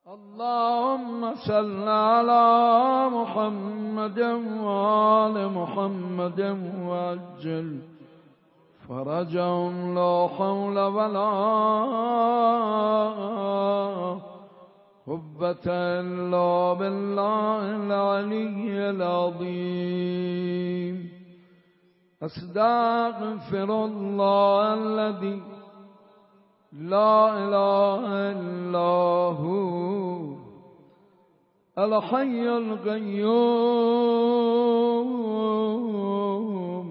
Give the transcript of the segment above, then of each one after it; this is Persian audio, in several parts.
اللهم صل على محمد وآل محمد وعجل فرجهم لا حول ولا قوة إلا بالله العلي العظيم. أستغفر الله الذي لا إله إلا هو الحي القيوم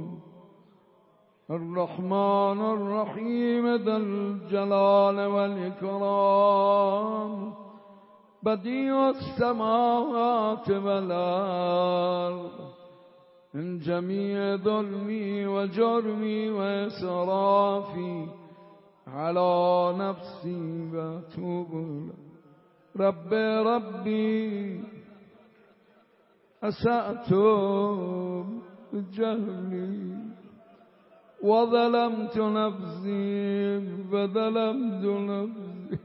الرحمن الرحيم ذا الجلال والإكرام بديع السماوات والأرض من جميع ظلمي وجرمي وإسرافي على نفسي وأتوب ربي أسأت بجهلي وظلمت نفسي فظلمت نفسي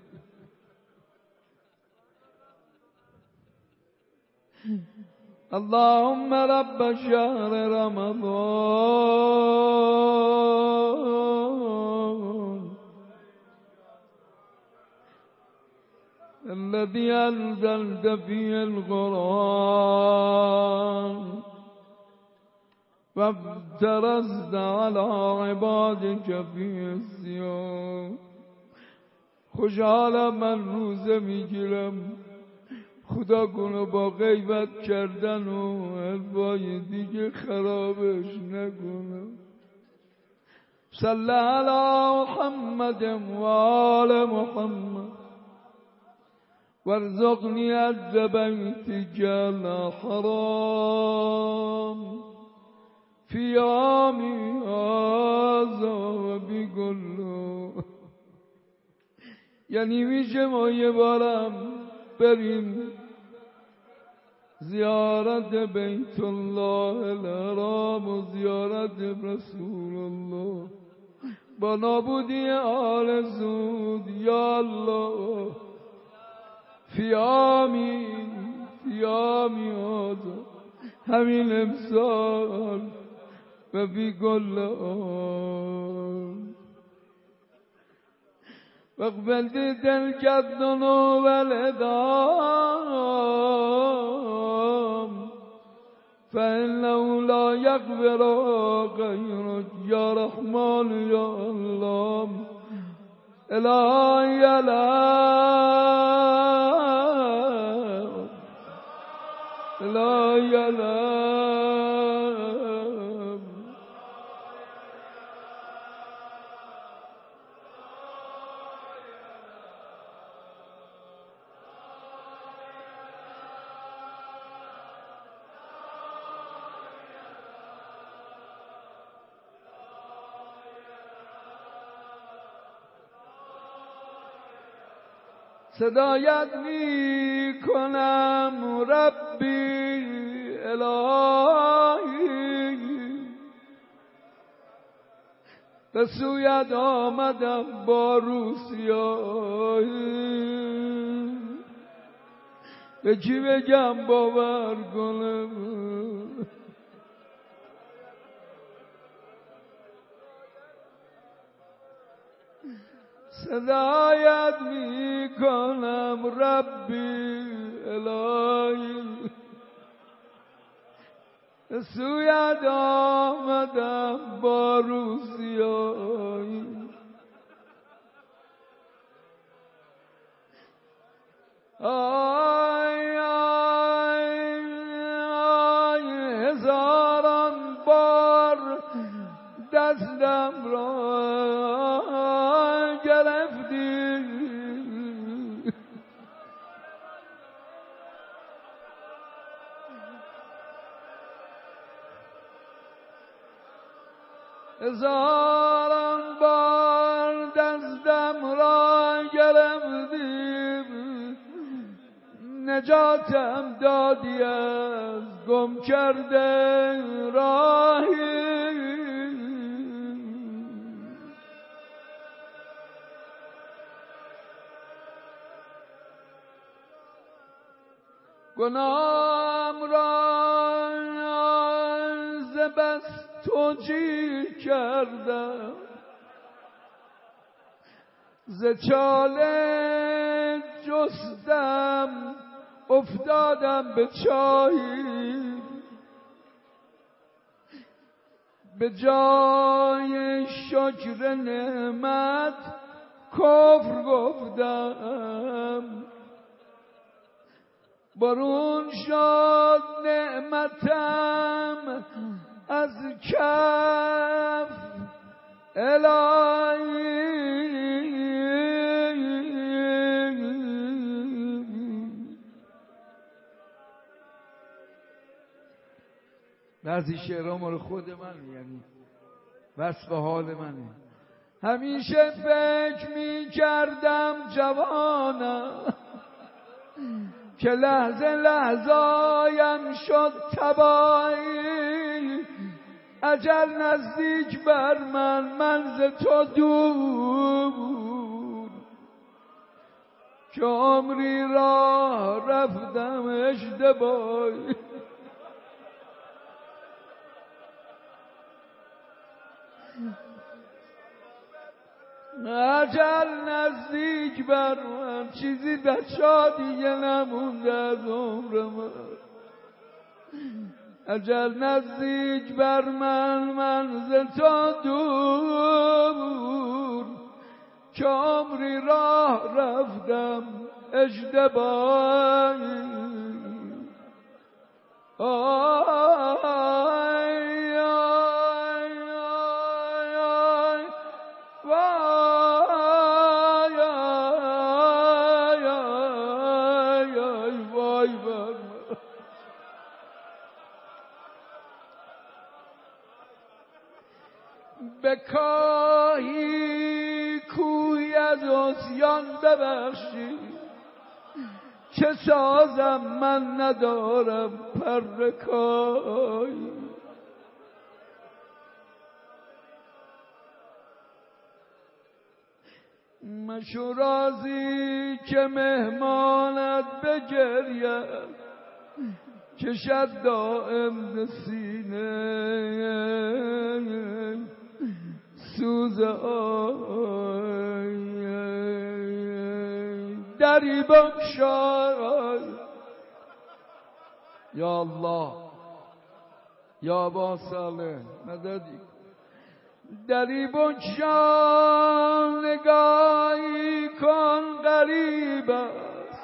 اللهم رب شهر رمضان الذي أنزلت فيه القرآن فافترست على عبادك فيه الصيام. خوشحالم من روزه میگیرم، خدا کنه با غیبت کردن و حرفای دیگه خرابش نکنه. صلی علی محمد و آل محمد وارزقني عز بيتك الحرام في عامي هذا وبكله. یعنی میشه ما یه بارم بریم زیارت بیت الله الحرام و زیارت رسول الله با نابودی آل زود. یا الله فیامی آزا همین امسال و بی گل آن وقبلت تلك الذنوب والإدام فإنه لا يغفر غيرك يا رحمن يا الله. إلهي إلهي صدایت می کنم ربی الهی، به سویت آمدم با روسیاهی، به کی بگم باور کنم؟ صدایت می کنم ربی الهی، سویت آمدم با روسیاهی، آی آی آی هزاران بار دستم را گرفتی، هزاران بار دستم را گرفتی، نجاتم دادی از گم کرده راهی. گناهم را ز بس توجیه کردم، ز چاله جستم افتادم به چاهی، به جای شکر نعمت کفر گفتم، برون شد نعمتم از کف الهی. بعضی شعرها مال خود من، یعنی وصف حال منه. همیشه فکر می کردم جوانم که لحظه لحظایم شد تباهی، اجل نزدیک بر من ز تو دور، که عمری راه رفتم اشتباهی. اجل نزدیک بر من، چیزی بچه دیگه نمونده از عمر من. اجل نزدیک بر من ز تو دور، که عمری راه رفتم اشتباهی. بکاهی کوی از عصیان ببخشی، چه سازم من ندارم پر کاهی. مشو راضی که مهمانت بگرید، کشد دائم ز سینه سوز آی. دری بگشای یا الله، یا با صالح مددی. دری بگشای نگاهی کن غریب است،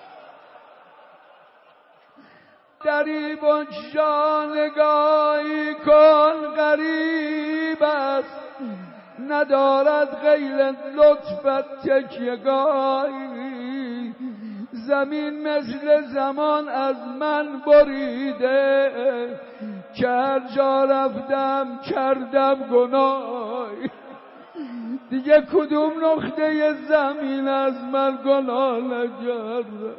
دری بگشای نگاهی کن غریب است، ندارد غیر لطفت تکیه‌گاهی. زمین مثل زمان از من بریده، که هر جا رفتم کردم گناهی. دیگه کدوم نقطه زمین از من گناه نکرده.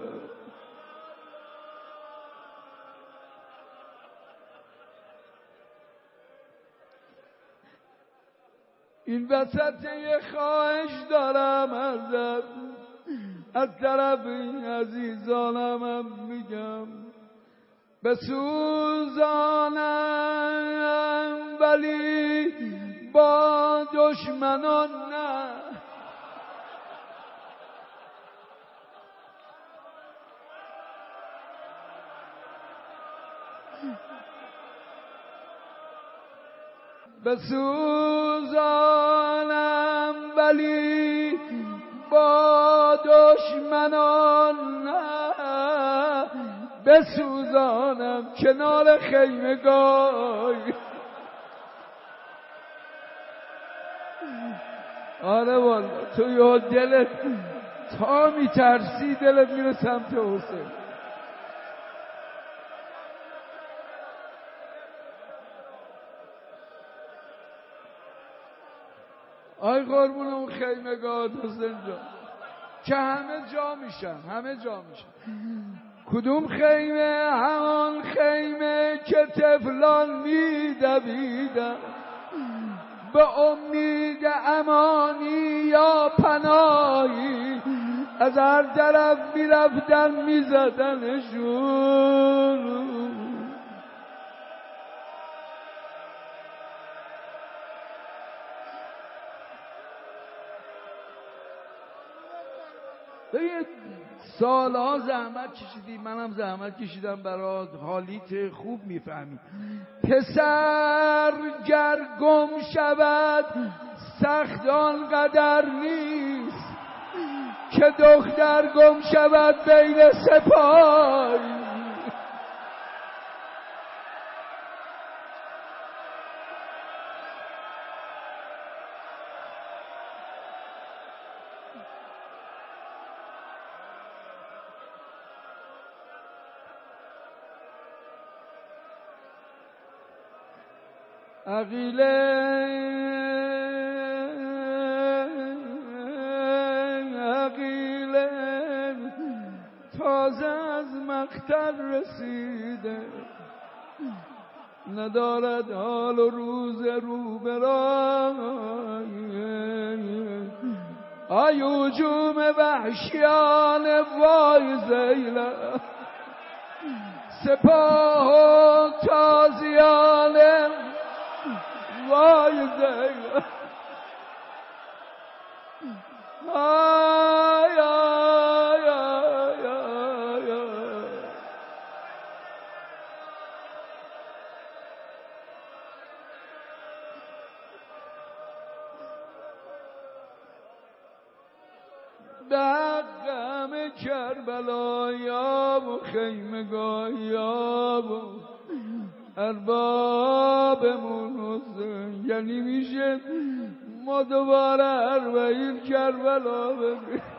این وسط یه خواهش دارم ازت، از طرف این عزیزانم میگم، بسوزانم ولی با دشمنان نه. بسوزانم ولی با دشمنان نه، بسوزانم کنار خیمگاه. آره والا تو یا دلت تا میترسی دلت میره سمت حسین. آی قربون اون خیمگاه حسین جان که همه جا میشن. کدوم خیمه؟ همان خیمه که طفلان میدویدن به امید امانی یا پناهی، از هر طرف میرفتن میزدنشون. سالها زحمت کشیدی، منم زحمت کشیدم برات، حالیت خوب میفهمی. پسر گر گم شود سخت آنقدر نیست که دختر گم شود بین سپاه. عقیله تازه از مقتل رسیده، ندارد حال و روز رو برای آی هجوم وحشیان وای زیلم، سپاه و تازیان وای زیلم. آی آی آی آی آی. دقم کربلا یاب و خیمگاه و اربابمون حسین، یعنی میشه ما دوباره 40 کربلا ببینیم.